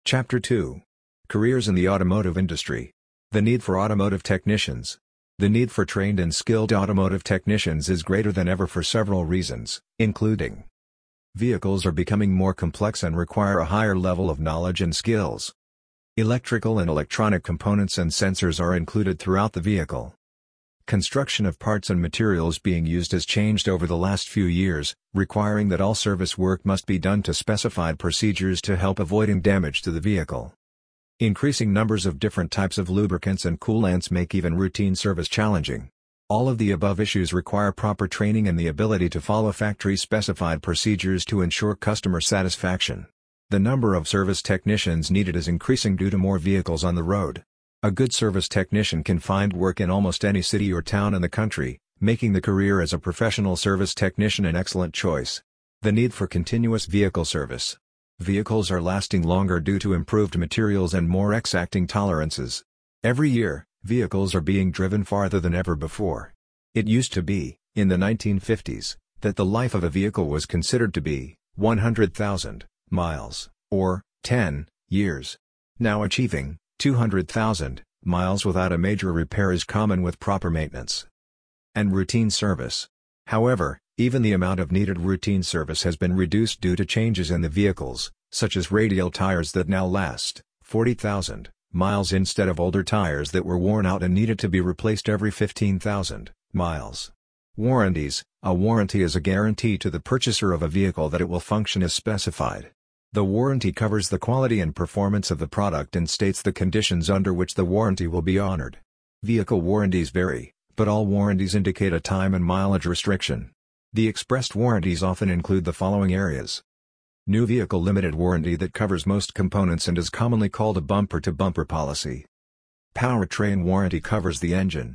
Chapter 2. Careers in the Automotive Industry. The need for automotive technicians. The need for trained and skilled automotive technicians is greater than ever for several reasons, including: vehicles are becoming more complex and require a higher level of knowledge and skills. Electrical and electronic components and sensors are included throughout the vehicle. Construction of parts and materials being used has changed over the last few years, requiring that all service work must be done to specified procedures to help avoiding damage to the vehicle. Increasing numbers of different types of lubricants and coolants make even routine service challenging. All of the above issues require proper training and the ability to follow factory-specified procedures to ensure customer satisfaction. The number of service technicians needed is increasing due to more vehicles on the road. A good service technician can find work in almost any city or town in the country, making the career as a professional service technician an excellent choice. The need for continuous vehicle service. Vehicles are lasting longer due to improved materials and more exacting tolerances. Every year, vehicles are being driven farther than ever before. It used to be, in the 1950s, that the life of a vehicle was considered to be 100,000 miles, or 10 years. Now achieving 200,000 miles without a major repair is common with proper maintenance and routine service. However, even the amount of needed routine service has been reduced due to changes in the vehicles, such as radial tires that now last 40,000 miles instead of older tires that were worn out and needed to be replaced every 15,000 miles. Warranties. A warranty is a guarantee to the purchaser of a vehicle that it will function as specified. The warranty covers the quality and performance of the product and states the conditions under which the warranty will be honored. Vehicle warranties vary, but all warranties indicate a time and mileage restriction. The expressed warranties often include the following areas. New vehicle limited warranty that covers most components and is commonly called a bumper-to-bumper policy. Powertrain warranty covers the engine,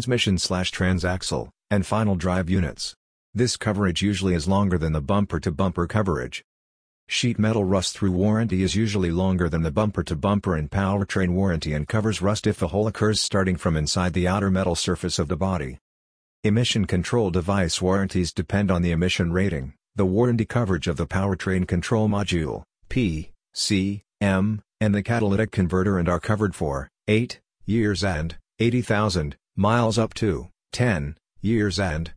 transmission/transaxle, and final drive units. This coverage usually is longer than the bumper-to-bumper coverage. Sheet metal rust-through warranty is usually longer than the bumper-to-bumper and powertrain warranty and covers rust if a hole occurs starting from inside the outer metal surface of the body. Emission control device warranties depend on the emission rating. The warranty coverage of the powertrain control module, P, C, M, and the catalytic converter and are covered for 8 years and 80,000 miles up to 10 years and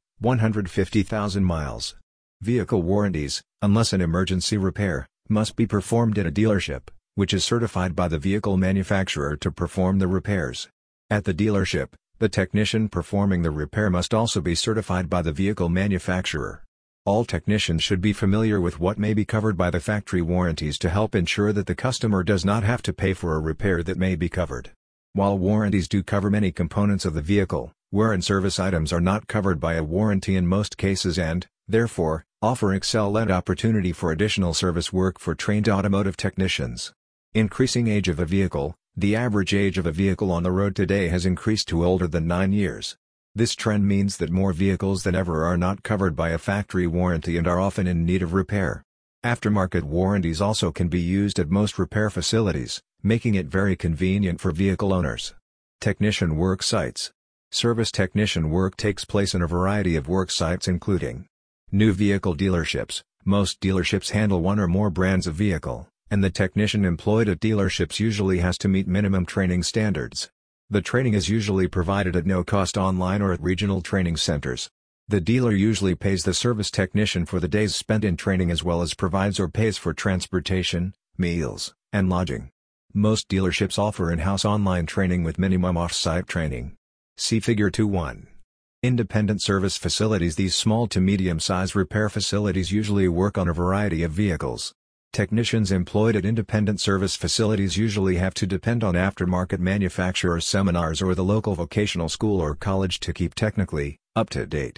150,000 miles. Vehicle warranties, unless an emergency repair, must be performed at a dealership, which is certified by the vehicle manufacturer to perform the repairs. At the dealership, the technician performing the repair must also be certified by the vehicle manufacturer. All technicians should be familiar with what may be covered by the factory warranties to help ensure that the customer does not have to pay for a repair that may be covered. While warranties do cover many components of the vehicle, wear and service items are not covered by a warranty in most cases and, therefore, offer excellent opportunity for additional service work for trained automotive technicians. Increasing age of a vehicle. The average age of a vehicle on the road today has increased to older than 9 years. This trend means that more vehicles than ever are not covered by a factory warranty and are often in need of repair. Aftermarket warranties also can be used at most repair facilities, making it very convenient for vehicle owners. Technician work sites. Service technician work takes place in a variety of work sites including new vehicle dealerships. Most dealerships handle one or more brands of vehicle, and the technician employed at dealerships usually has to meet minimum training standards. The training is usually provided at no cost online or at regional training centers. The dealer usually pays the service technician for the days spent in training as well as provides or pays for transportation, meals, and lodging. Most dealerships offer in-house online training with minimum off-site training. See Figure 2.1. Independent service facilities. These small to medium-size repair facilities usually work on a variety of vehicles. Technicians employed at independent service facilities usually have to depend on aftermarket manufacturers' seminars or the local vocational school or college to keep technically up to date.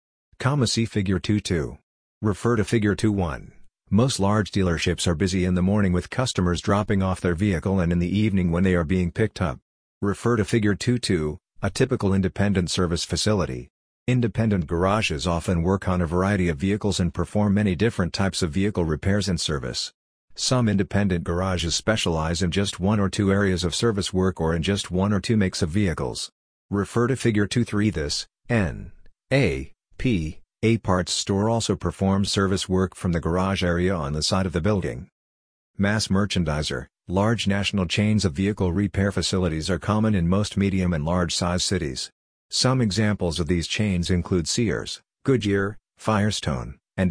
See Figure 2.2. Refer to Figure 2.1. Most large dealerships are busy in the morning with customers dropping off their vehicle and in the evening when they are being picked up. Refer to Figure 2.2. A typical independent service facility. Independent garages often work on a variety of vehicles and perform many different types of vehicle repairs and service. Some independent garages specialize in just one or two areas of service work or in just one or two makes of vehicles. Refer to Figure 2.3. This N.A.P.A. parts store also performs service work from the garage area on the side of the building. Mass merchandiser. Large national chains of vehicle repair facilities are common in most medium and large-size cities. Some examples of these chains include Sears, Goodyear, Firestone, and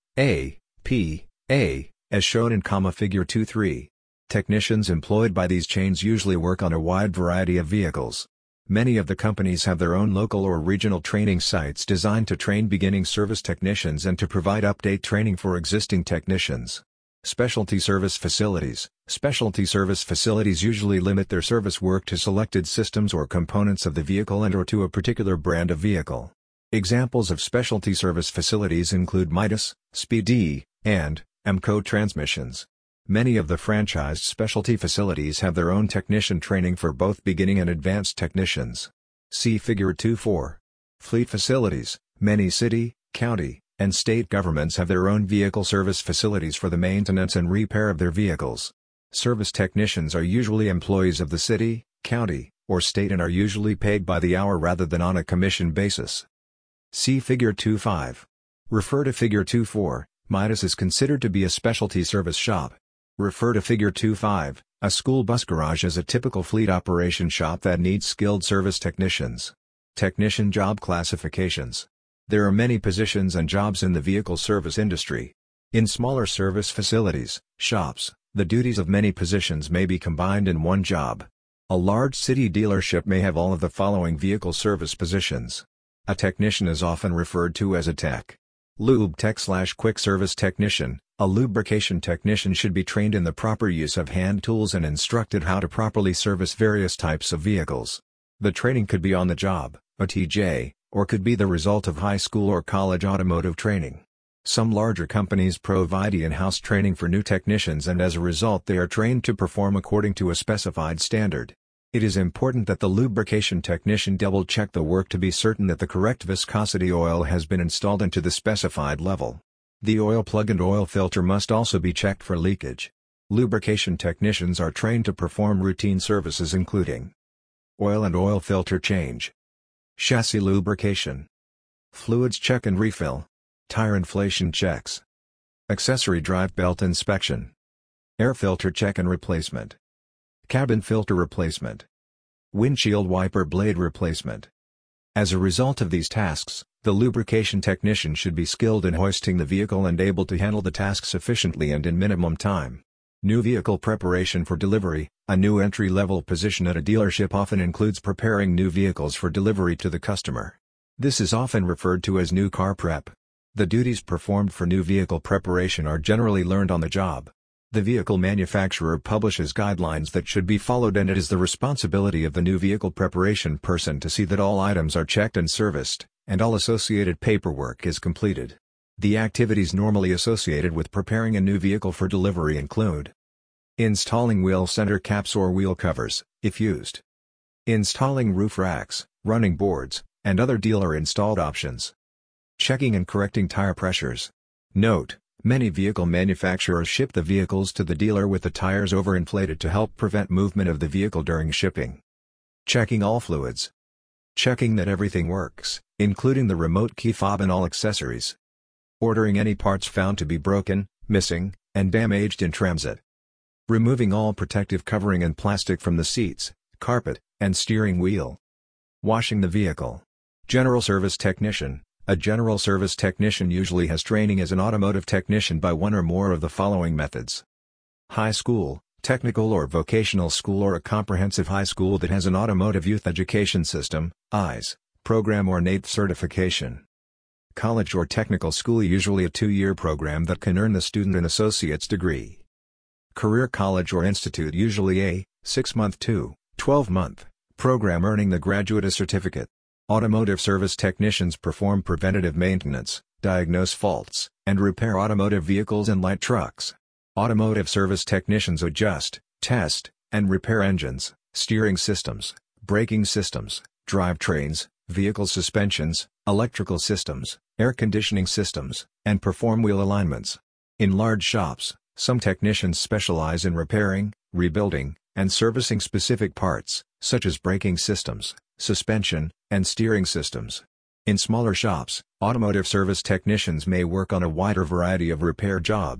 N.A.P.A., as shown in Figure 2.3. Technicians employed by these chains usually work on a wide variety of vehicles. Many of the companies have their own local or regional training sites designed to train beginning service technicians and to provide update training for existing technicians. Specialty service facilities. Specialty service facilities usually limit their service work to selected systems or components of the vehicle and/or to a particular brand of vehicle. Examples of specialty service facilities include Midas, Speed, and AMCO Transmissions. Many of the franchised specialty facilities have their own technician training for both beginning and advanced technicians. See Figure 2.4. Fleet facilities. Many city, county, and state governments have their own vehicle service facilities for the maintenance and repair of their vehicles. Service technicians are usually employees of the city, county, or state and are usually paid by the hour rather than on a commission basis. See Figure 2.5. Refer to Figure 2.4. Midas is considered to be a specialty service shop. Refer to Figure 2.5. A school bus garage is a typical fleet operation shop that needs skilled service technicians. Technician job classifications. There are many positions and jobs in the vehicle service industry. In smaller service facilities, shops, the duties of many positions may be combined in one job. A large city dealership may have all of the following vehicle service positions. A technician is often referred to as a tech. Lube tech/quick service technician. A lubrication technician should be trained in the proper use of hand tools and instructed how to properly service various types of vehicles. The training could be on the job, a TJ, or could be the result of high school or college automotive training. Some larger companies provide in-house training for new technicians and as a result they are trained to perform according to a specified standard. It is important that the lubrication technician double-check the work to be certain that the correct viscosity oil has been installed into the specified level. The oil plug and oil filter must also be checked for leakage. Lubrication technicians are trained to perform routine services including oil and oil filter change, chassis lubrication, fluids check and refill, tire inflation checks, accessory drive belt inspection, air filter check and replacement, cabin filter replacement, windshield wiper blade replacement. As a result of these tasks, the lubrication technician should be skilled in hoisting the vehicle and able to handle the task efficiently and in minimum time. New vehicle preparation for delivery. A new entry-level position at a dealership often includes preparing new vehicles for delivery to the customer. This is often referred to as new car prep. The duties performed for new vehicle preparation are generally learned on the job. The vehicle manufacturer publishes guidelines that should be followed and it is the responsibility of the new vehicle preparation person to see that all items are checked and serviced, and all associated paperwork is completed. The activities normally associated with preparing a new vehicle for delivery include installing wheel center caps or wheel covers, if used, installing roof racks, running boards, and other dealer-installed options, checking and correcting tire pressures. Note: many vehicle manufacturers ship the vehicles to the dealer with the tires overinflated to help prevent movement of the vehicle during shipping. Checking all fluids. Checking that everything works, including the remote key fob and all accessories. Ordering any parts found to be broken, missing, and damaged in transit. Removing all protective covering and plastic from the seats, carpet, and steering wheel. Washing the vehicle. General service technician. A general service technician usually has training as an automotive technician by one or more of the following methods. High school, technical or vocational school or a comprehensive high school that has an automotive youth education system, EYES, program or NATE certification. College or technical school, usually a 2-year program that can earn the student an associate's degree. Career college or institute, usually a 6-month to 12-month program earning the graduate certificate. Automotive service technicians perform preventative maintenance, diagnose faults, and repair automotive vehicles and light trucks. Automotive service technicians adjust, test, and repair engines, steering systems, braking systems, drivetrains, vehicle suspensions, electrical systems, air conditioning systems, and perform wheel alignments. In large shops, some technicians specialize in repairing, rebuilding, and servicing specific parts, such as braking systems, suspension, and steering systems. In smaller shops, automotive service technicians may work on a wider variety of repair jobs.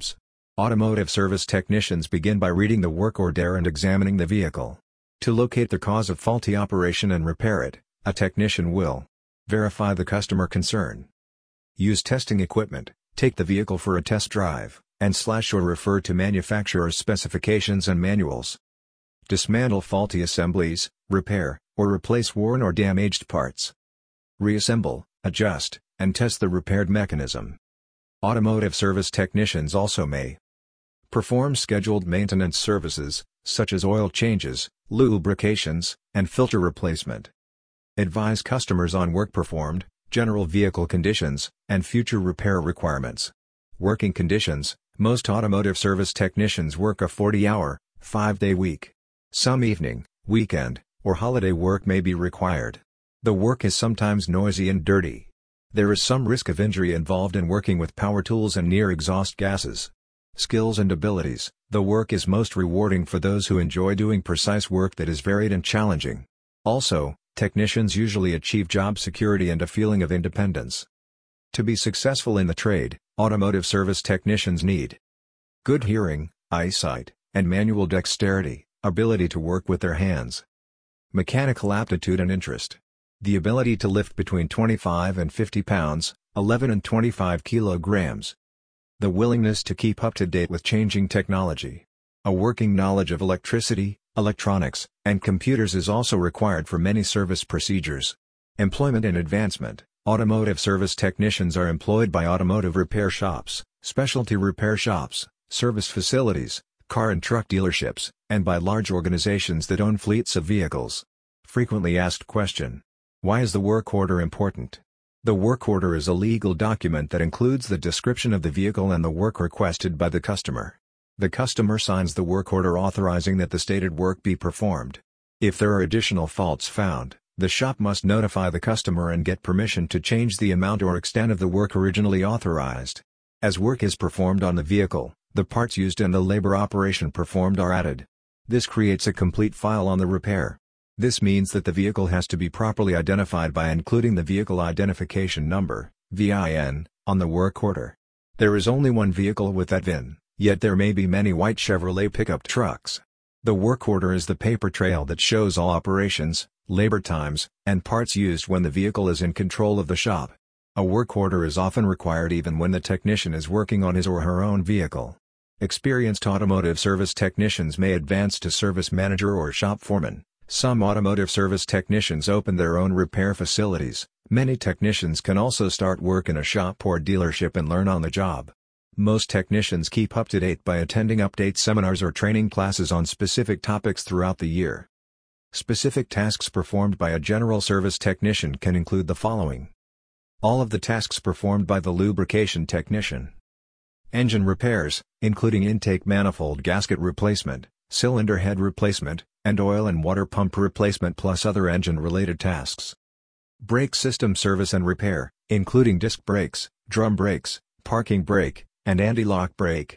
Automotive service technicians begin by reading the work order and examining the vehicle. To locate the cause of faulty operation and repair it, a technician will verify the customer concern, use testing equipment, take the vehicle for a test drive, and / or refer to manufacturer's specifications and manuals. Dismantle faulty assemblies, repair, or replace worn or damaged parts. Reassemble, adjust, and test the repaired mechanism. Automotive service technicians also may perform scheduled maintenance services, such as oil changes, lubrications, and filter replacement. Advise customers on work performed, general vehicle conditions, and future repair requirements. Working conditions: most automotive service technicians work a 40-hour, 5-day week. Some evening, weekend, or holiday work may be required. The work is sometimes noisy and dirty. There is some risk of injury involved in working with power tools and near exhaust gases. Skills and abilities: the work is most rewarding for those who enjoy doing precise work that is varied and challenging. Also, technicians usually achieve job security and a feeling of independence. To be successful in the trade, automotive service technicians need good hearing, eyesight, and manual dexterity, ability to work with their hands, mechanical aptitude and interest, the ability to lift between 25 and 50 pounds, 11 and 25 kilograms, the willingness to keep up to date with changing technology. A working knowledge of electricity, electronics, and computers is also required for many service procedures. Employment and advancement: automotive service technicians are employed by automotive repair shops, specialty repair shops, service facilities, car and truck dealerships, and by large organizations that own fleets of vehicles. Frequently asked question: why is the work order important? The work order is a legal document that includes the description of the vehicle and the work requested by the customer. The customer signs the work order authorizing that the stated work be performed. If there are additional faults found, the shop must notify the customer and get permission to change the amount or extent of the work originally authorized. As work is performed on the vehicle, the parts used and the labor operation performed are added. This creates a complete file on the repair. This means that the vehicle has to be properly identified by including the Vehicle Identification Number (VIN) on the work order. There is only one vehicle with that VIN, yet there may be many white Chevrolet pickup trucks. The work order is the paper trail that shows all operations, labor times, and parts used when the vehicle is in control of the shop. A work order is often required even when the technician is working on his or her own vehicle. Experienced automotive service technicians may advance to service manager or shop foreman. Some automotive service technicians open their own repair facilities. Many technicians can also start work in a shop or dealership and learn on the job. Most technicians keep up to date by attending update seminars or training classes on specific topics throughout the year. Specific tasks performed by a general service technician can include the following: all of the tasks performed by the lubrication technician. Engine repairs, including intake manifold gasket replacement, cylinder head replacement, and oil and water pump replacement plus other engine-related tasks. Brake system service and repair, including disc brakes, drum brakes, parking brake, and anti-lock brake,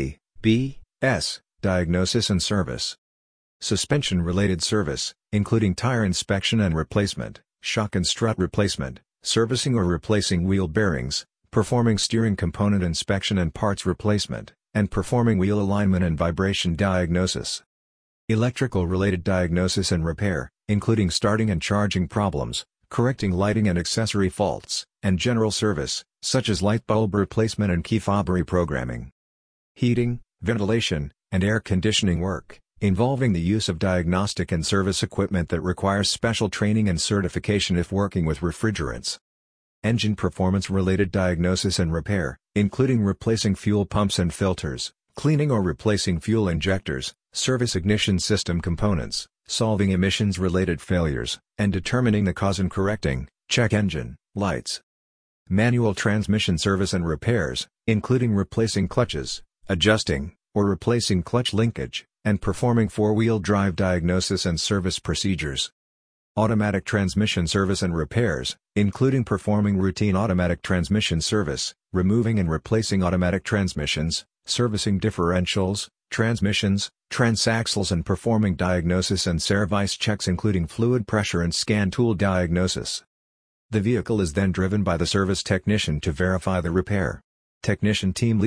ABS, diagnosis and service. Suspension-related service, including tire inspection and replacement, shock and strut replacement, servicing or replacing wheel bearings, performing steering component inspection and parts replacement, and performing wheel alignment and vibration diagnosis. Electrical-related diagnosis and repair, including starting and charging problems, correcting lighting and accessory faults, and general service, such as light bulb replacement and key fob reprogramming. Heating, ventilation, and air conditioning work, involving the use of diagnostic and service equipment that requires special training and certification if working with refrigerants. Engine performance-related diagnosis and repair, including replacing fuel pumps and filters, cleaning or replacing fuel injectors, service ignition system components, solving emissions-related failures, and determining the cause and correcting, check engine lights. Manual transmission service and repairs, including replacing clutches, adjusting, or replacing clutch linkage, and performing four-wheel drive diagnosis and service procedures. Automatic transmission service and repairs, including performing routine automatic transmission service, removing and replacing automatic transmissions, servicing differentials, transmissions, transaxles and performing diagnosis and service checks including fluid pressure and scan tool diagnosis. The vehicle is then driven by the service technician to verify the repair. Technician team leader,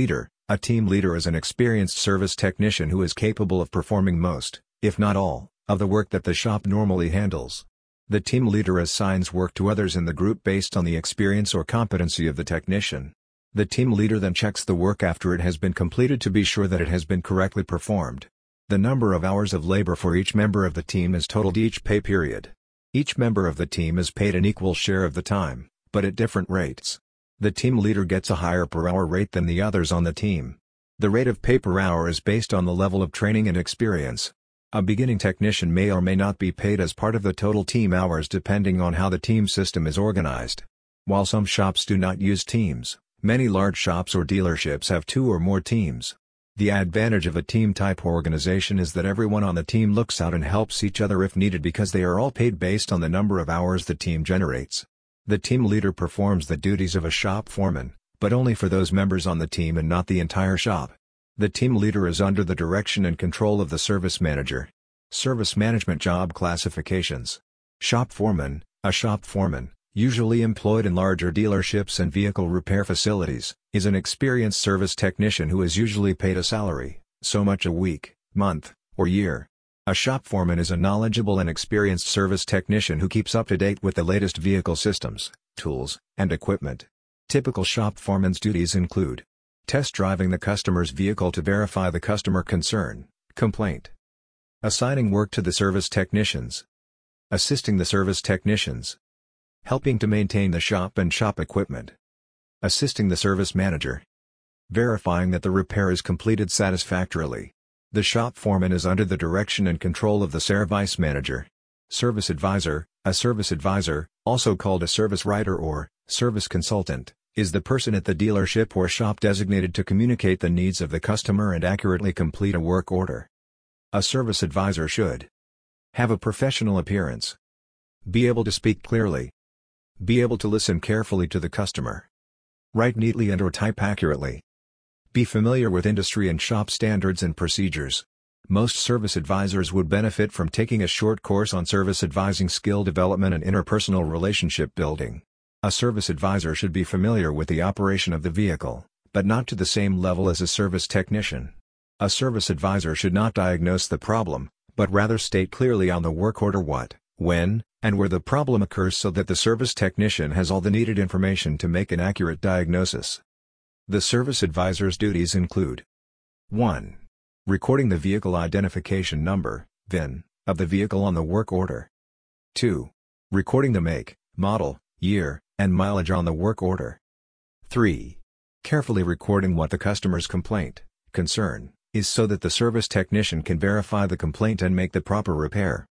A team leader is an experienced service technician who is capable of performing most, if not all, of the work that the shop normally handles. The team leader assigns work to others in the group based on the experience or competency of the technician. The team leader then checks the work after it has been completed to be sure that it has been correctly performed. The number of hours of labor for each member of the team is totaled each pay period. Each member of the team is paid an equal share of the time, but at different rates. The team leader gets a higher per hour rate than the others on the team. The rate of pay per hour is based on the level of training and experience. A beginning technician may or may not be paid as part of the total team hours depending on how the team system is organized. While some shops do not use teams, many large shops or dealerships have 2 or more teams. The advantage of a team-type organization is that everyone on the team looks out and helps each other if needed because they are all paid based on the number of hours the team generates. The team leader performs the duties of a shop foreman, but only for those members on the team and not the entire shop. The team leader is under the direction and control of the service manager. Service management job classifications. Shop foreman. A shop foreman, usually employed in larger dealerships and vehicle repair facilities, is an experienced service technician who is usually paid a salary, so much a week, month, or year. A shop foreman is a knowledgeable and experienced service technician who keeps up to date with the latest vehicle systems, tools, and equipment. Typical shop foreman's duties include test driving the customer's vehicle to verify the customer concern, complaint. Assigning work to the service technicians. Assisting the service technicians. Helping to maintain the shop and shop equipment. Assisting the service manager. Verifying that the repair is completed satisfactorily. The shop foreman is under the direction and control of the service manager. Service advisor. A service advisor, also called a service writer or service consultant, is the person at the dealership or shop designated to communicate the needs of the customer and accurately complete a work order. A service advisor should have a professional appearance, be able to speak clearly, be able to listen carefully to the customer, write neatly and/or type accurately, be familiar with industry and shop standards and procedures. Most service advisors would benefit from taking a short course on service advising skill development and interpersonal relationship building. A service advisor should be familiar with the operation of the vehicle, but not to the same level as a service technician. A service advisor should not diagnose the problem, but rather state clearly on the work order what, when, and where the problem occurs so that the service technician has all the needed information to make an accurate diagnosis. The service advisor's duties include 1. Recording the vehicle identification number, VIN, of the vehicle on the work order. 2. Recording the make, model, year, and mileage on the work order. 3. Carefully recording what the customer's complaint, concern, is so that the service technician can verify the complaint and make the proper repair.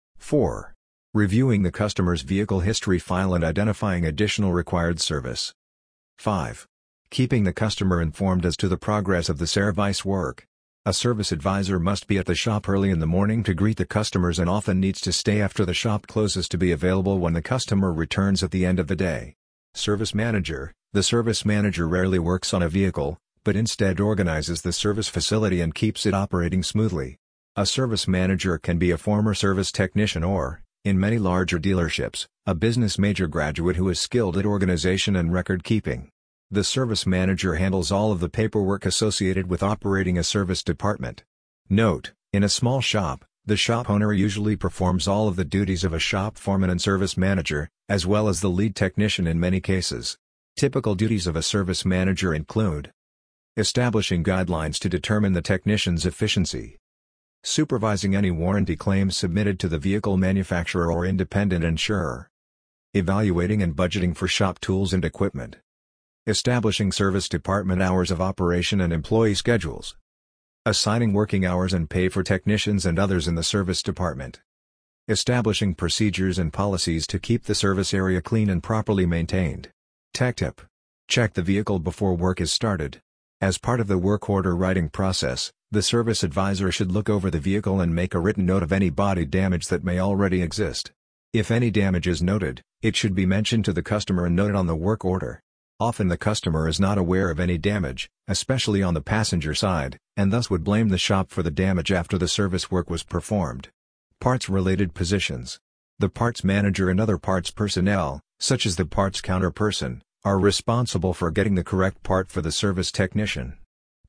4. Reviewing the customer's vehicle history file and identifying additional required service. 5. Keeping the customer informed as to the progress of the service work. A service advisor must be at the shop early in the morning to greet the customers and often needs to stay after the shop closes to be available when the customer returns at the end of the day. Service manager. The service manager rarely works on a vehicle, but instead organizes the service facility and keeps it operating smoothly. A service manager can be a former service technician or, in many larger dealerships, a business major graduate who is skilled at organization and record keeping. The service manager handles all of the paperwork associated with operating a service department. Note: in a small shop, the shop owner usually performs all of the duties of a shop foreman and service manager, as well as the lead technician in many cases. Typical duties of a service manager include establishing guidelines to determine the technician's efficiency, supervising any warranty claims submitted to the vehicle manufacturer or independent insurer, evaluating and budgeting for shop tools and equipment, establishing service department hours of operation and employee schedules, assigning working hours and pay for technicians and others in the service department, establishing procedures and policies to keep the service area clean and properly maintained. Tech tip: check the vehicle before work is started. As part of the work order writing process, the service advisor should look over the vehicle and make a written note of any body damage that may already exist. If any damage is noted, it should be mentioned to the customer and noted on the work order. Often the customer is not aware of any damage, especially on the passenger side, and thus would blame the shop for the damage after the service work was performed. Parts-related positions. The parts manager and other parts personnel, such as the parts counter person, are responsible for getting the correct part for the service technician.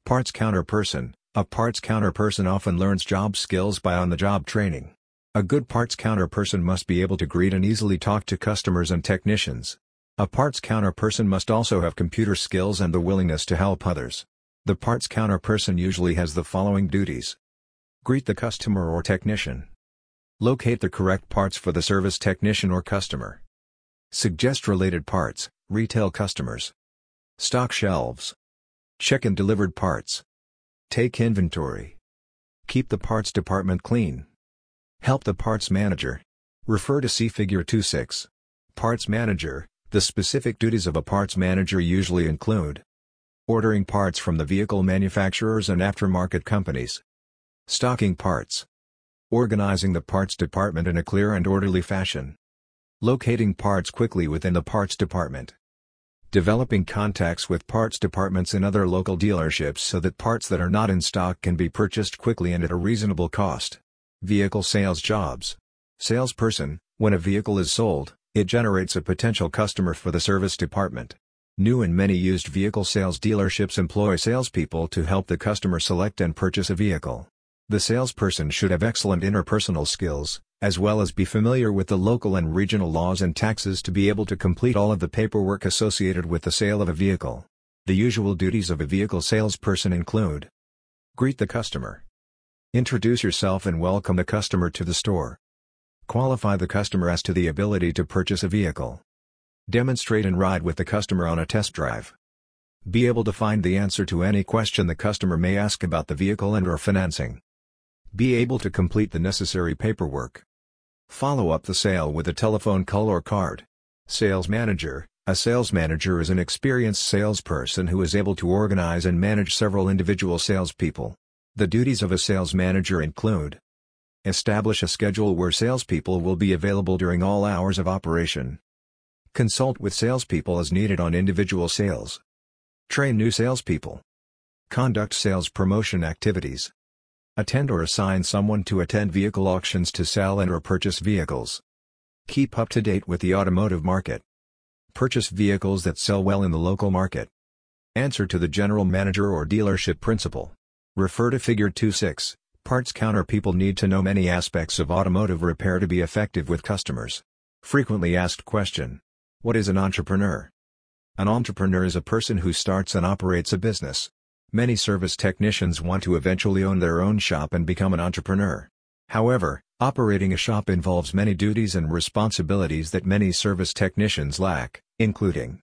Parts counter person. A parts counter person often learns job skills by on-the-job training. A good parts counter person must be able to greet and easily talk to customers and technicians. A parts counter person must also have computer skills and the willingness to help others. The parts counter person usually has the following duties. Greet the customer or technician. Locate the correct parts for the service technician or customer. Suggest related parts, retail customers. Stock shelves. Check in delivered parts. Take inventory. Keep the parts department clean. Help the parts manager. Refer to see Figure 2.6. Parts manager. The specific duties of a parts manager usually include ordering parts from the vehicle manufacturers and aftermarket companies, stocking parts, organizing the parts department in a clear and orderly fashion, locating parts quickly within the parts department, developing contacts with parts departments in other local dealerships so that parts that are not in stock can be purchased quickly and at a reasonable cost. Vehicle sales jobs. Salesperson. When a vehicle is sold, it generates a potential customer for the service department. New and many used vehicle sales dealerships employ salespeople to help the customer select and purchase a vehicle. The salesperson should have excellent interpersonal skills, as well as be familiar with the local and regional laws and taxes to be able to complete all of the paperwork associated with the sale of a vehicle. The usual duties of a vehicle salesperson include: greet the customer, introduce yourself and welcome the customer to the store, qualify the customer as to the ability to purchase a vehicle, demonstrate and ride with the customer on a test drive, be able to find the answer to any question the customer may ask about the vehicle and/or financing, be able to complete the necessary paperwork, follow up the sale with a telephone call or card. Sales manager. A sales manager is an experienced salesperson who is able to organize and manage several individual salespeople. The duties of a sales manager include: establish a schedule where salespeople will be available during all hours of operation, consult with salespeople as needed on individual sales, train new salespeople, conduct sales promotion activities, attend or assign someone to attend vehicle auctions to sell and/or purchase vehicles, keep up to date with the automotive market, purchase vehicles that sell well in the local market, answer to the general manager or dealership principal. Refer to Figure 2.6. Parts counter people need to know many aspects of automotive repair to be effective with customers. Frequently asked question: what is an entrepreneur? An entrepreneur is a person who starts and operates a business. Many service technicians want to eventually own their own shop and become an entrepreneur. However, operating a shop involves many duties and responsibilities that many service technicians lack, including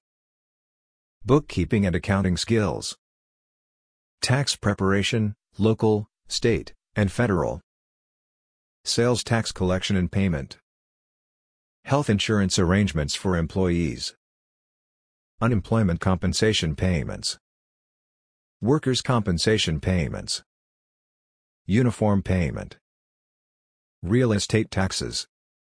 bookkeeping and accounting skills, tax preparation, local, state, and federal, sales tax collection and payment, health insurance arrangements for employees, unemployment compensation payments, workers' compensation payments, uniform payment, real estate taxes,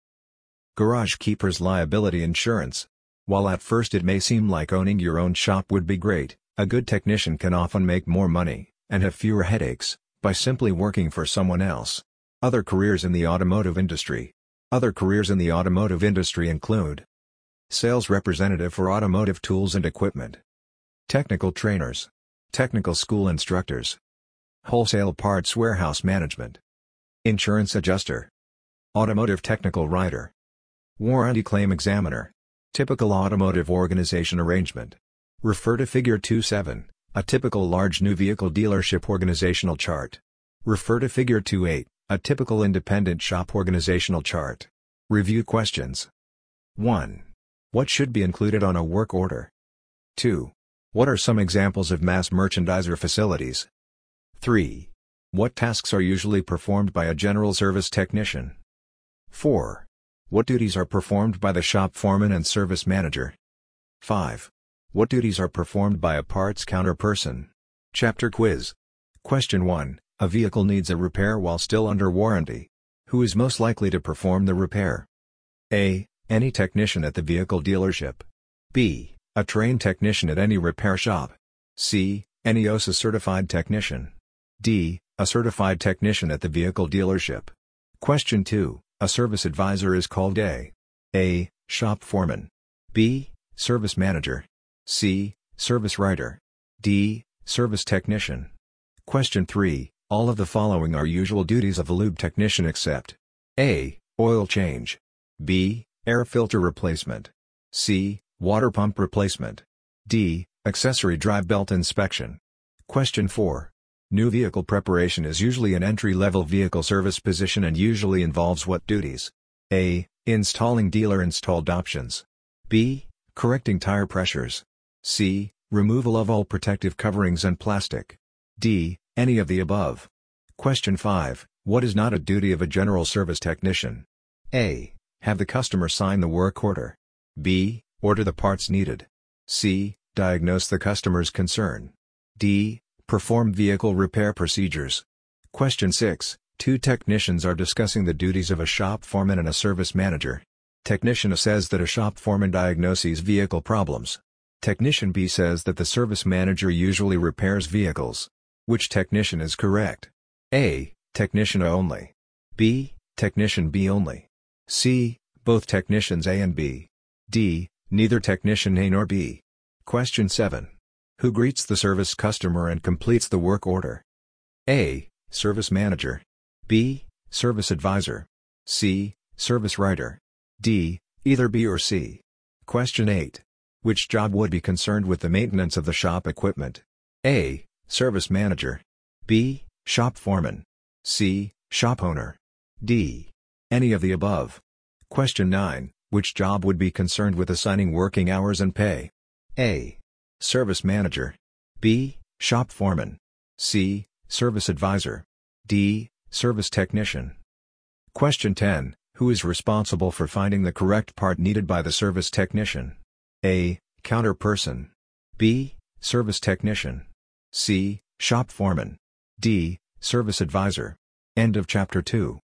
garage keeper's liability insurance. While at first it may seem like owning your own shop would be great, a good technician can often make more money, and have fewer headaches, by simply working for someone else. Other careers in the automotive industry. Other careers in the automotive industry include sales representative for automotive tools and equipment, technical trainers, technical school instructors, wholesale parts warehouse management, insurance adjuster, automotive technical writer, warranty claim examiner. Typical automotive organization arrangement. Refer to Figure 2.7, a typical large new vehicle dealership organizational chart. Refer to Figure 2.8, a typical independent shop organizational chart. Review questions. 1. What should be included on a work order? 2. What are some examples of mass merchandiser facilities? 3. What tasks are usually performed by a general service technician? 4. What duties are performed by the shop foreman and service manager? 5. What duties are performed by a parts counter person? Chapter Quiz. Question 1. A vehicle needs a repair while still under warranty. Who is most likely to perform the repair? A. Any technician at the vehicle dealership. B. A trained technician at any repair shop. C. Any OSA certified technician. D. A certified technician at the vehicle dealership. Question 2. A service advisor is called A. Shop foreman. B. Service manager. C. Service writer. D. Service technician. Question 3. All of the following are usual duties of a lube technician except A. Oil change. B. Air filter replacement. C. Water pump replacement. D. Accessory drive belt inspection. Question 4. New vehicle preparation is usually an entry-level vehicle service position and usually involves what duties? A. Installing dealer-installed options. B. Correcting tire pressures. C. Removal of all protective coverings and plastic. D. Any of the above. Question 5. What is not a duty of a general service technician? A. Have the customer sign the work order. B. Order the parts needed. C. Diagnose the customer's concern. D. Perform vehicle repair procedures. Question 6. Two technicians are discussing the duties of a shop foreman and a service manager. Technician A says that a shop foreman diagnoses vehicle problems. Technician B says that the service manager usually repairs vehicles. Which technician is correct? A. Technician A only. B. Technician B only. C. Both technicians A and B. D. Neither technician A nor B. Question 7. Who greets the service customer and completes the work order? A. Service manager. B. Service advisor. C. Service writer. D. Either B or C. Question 8. Which job would be concerned with the maintenance of the shop equipment? A. Service manager. B. Shop foreman. C. Shop owner. D. Any of the above. Question 9. Which job would be concerned with assigning working hours and pay? A. Service manager. B. Shop foreman. C. Service advisor. D. Service technician. Question 10. Who is responsible for finding the correct part needed by the service technician? A. Counter person. B. Service technician. C. Shop foreman. D. Service advisor. End of Chapter 2.